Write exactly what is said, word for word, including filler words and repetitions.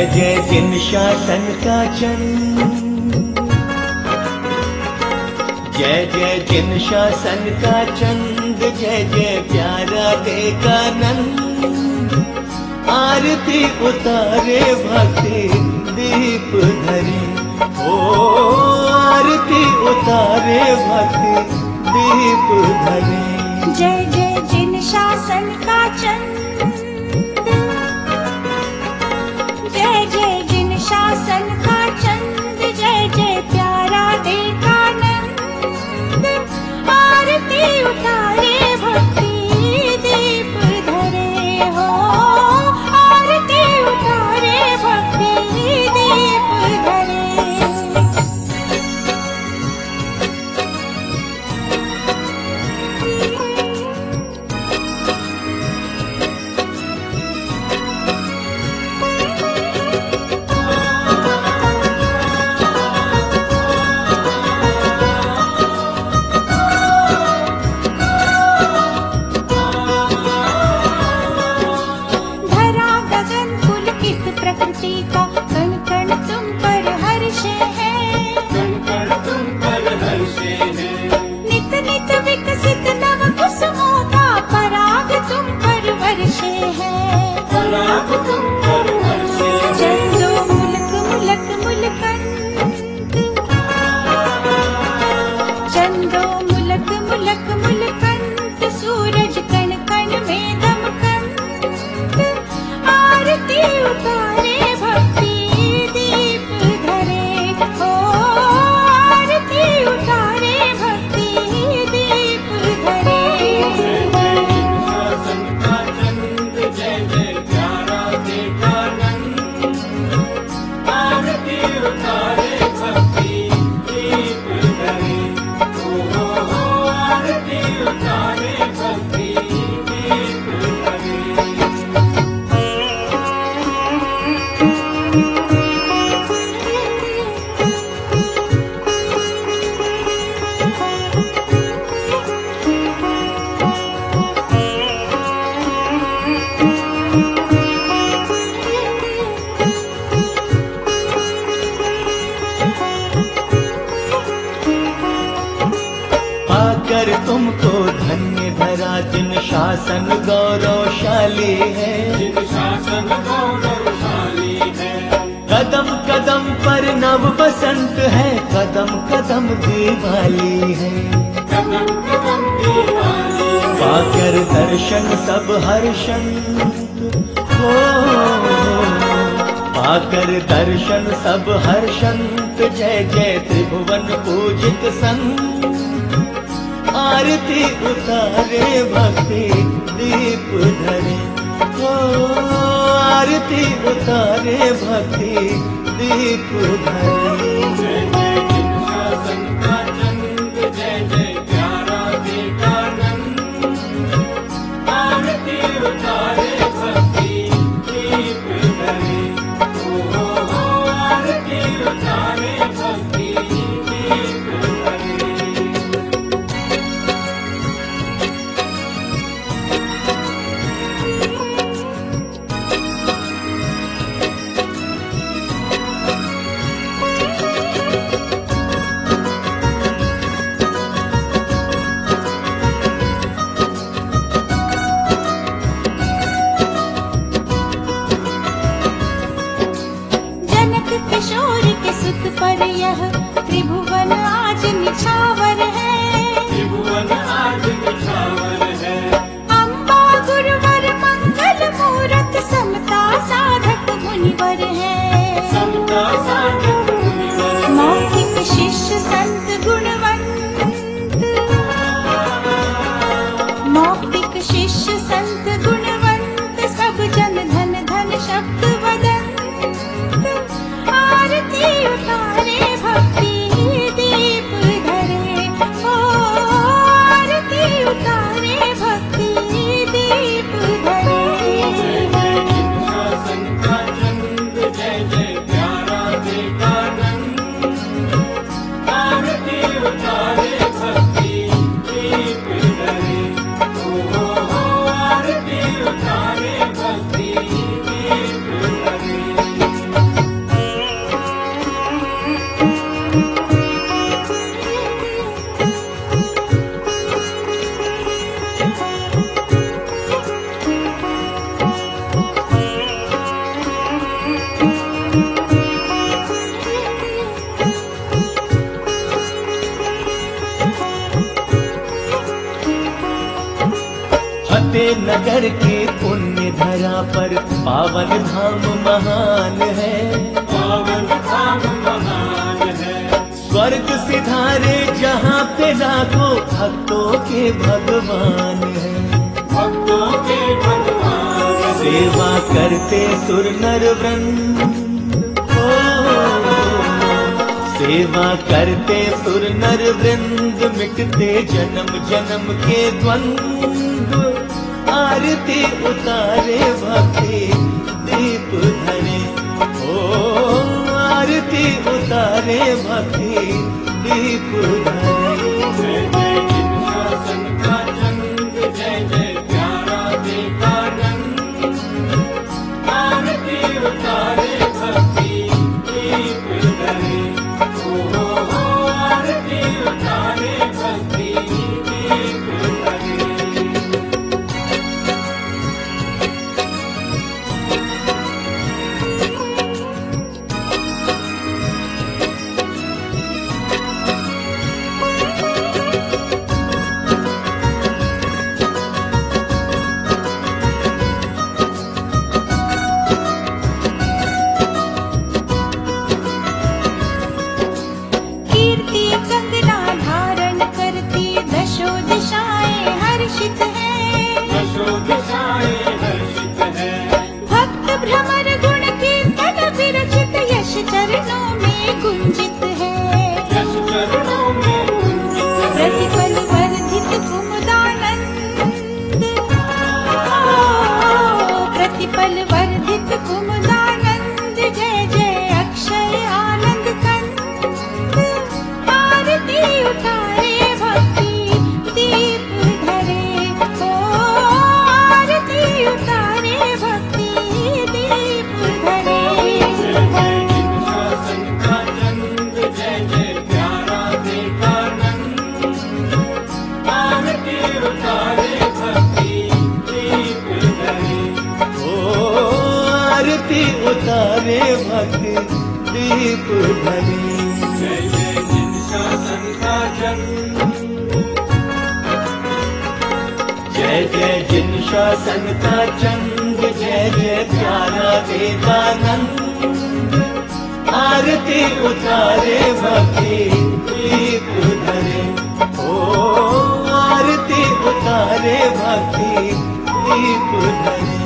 जय जय जिन शासन का चंद, जय जय जिन शासन का चंद, जय जय प्यारा देखा नंद। आरती उतारे भक्ति दीप धरे, ओ आरती उतारे भक्ति दीप धरे। जय जय जिन शासन का चंद, जय जय जिन शासन का चंद, जय जय प्यारा देखा नंद। आरती उतारे भक्ति दीप धरे हो, आरती उतारे भक्ति दीप धरे। प्रकृति का कण कण तुम पर हर्षे है, कण कण तुम पर हर्षे है। नित नित विकसित नव कुसुमों का पराग तुम पर वर्षे है, पराग तुम पर वर्षे है। चंदो मुलक मुलक मुलकंत, चंदो मुलक मुलक मुलकंत। सूरज कण कण में दमकंत। आरती उतारे भक्ति दीप धरे हो, आरती उतारे भक्ति दीप धरे। जय जय जिन शासन का चंद, जय जय प्यारा देखा नंद। आरती उतारे भक्ति दीप धरे, ओ आरती उतारे भक्ति दीप धरे। पाकर तुमको धन्य धरा जिन शासन गौरवशाली है, जिन शासन गौरवशाली है। कदम कदम पर नव बसंत है, कदम कदम दिवाली है, कदम कदम दिवाली है। पाकर दर्शन सब हर्षंत हो, पाकर दर्शन सब हर्षंत। जय जय त्रिभुवन पूजित संत। आरती उतारे भक्ति दीप धरे हो, आरती उतारे भक्ति दीप धरे। जय जय जिन शासन का चंद, जय जय प्यारा देखा नंद। आरती उतारे भक्ति दीप धरे, ओ आरती उतारे भक्ति दीप धरे। नगर के पुण्य धरा पर पावन धाम महान है, पावन धाम महान है। स्वर्ग सिधारे जहाँ पे लाखों भक्तों के भगवान है, भक्तों के भगवान है। सेवा करते सुर नर वृंद, सेवा करते सुर नर वृंद, मिटते जन्म जन्म के द्वंद्व, आरती उतारे भक्ति दीप धरे, ओ आरती उतारे भक्ति दीप धरे। जय जय जिनशासन का चंद, जय जय प्यारा देवानंद, आरती उतारे भक्ति दीप धरे, ओ आरती उतारे भक्ति दीप धरे। उतारे भक्ति दीप धरे। जय जय जिनशासन का चंद, जय जय जिनशासन का चंद, जय जय प्यारा देवानंद, आरती उतारे भक्ति दीप धरे, ओ आरती उतारे भक्ति दीप धरे।